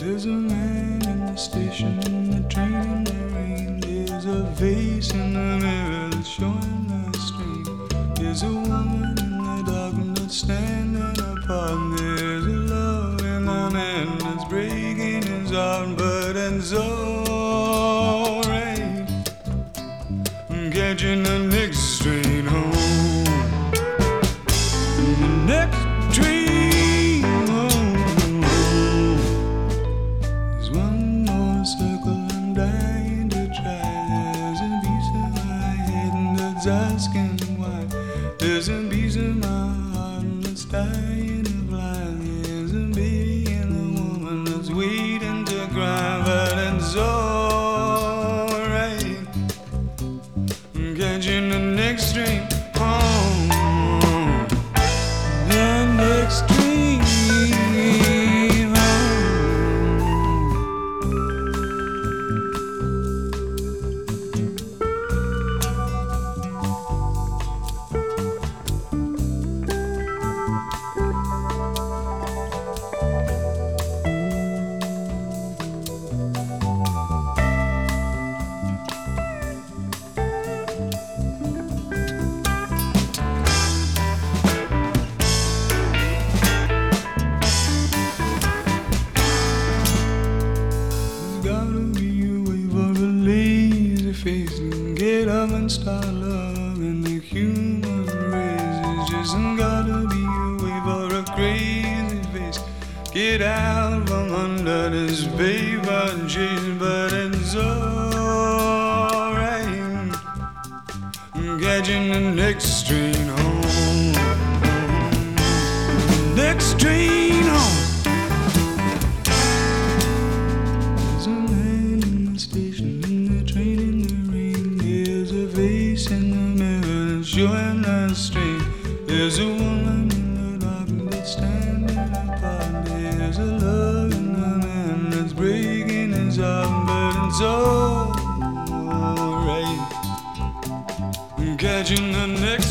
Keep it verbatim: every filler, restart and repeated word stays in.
There's a man in the station, the train in the rain. There's a face in the mirror that's showing the stream. There's a woman in the dark that's standing apart. There's a love in the man that's breaking his heart. But it's alright, I'm catching the next train home. The next train home. There's one more circle I'm dying to try. There's a piece of my head that's asking why. There's a piece of my heart that's dying to fly. There's a baby and a woman that's waiting to cry. But it's alright, I'm catching the next train home. The next train home. Face and get up and start loving the human race. It's just gotta be a way for a crazy face. Get out from under this paper chase. But it's alright, I'm catching the next train home. Next train home. There's a man in the station, in the train in the rain. There's a face in the mirror that's showing the strain. There's a woman in the dark that's standing apart. There's a love in the man that's breaking his heart. But it's alright, I'm catching the next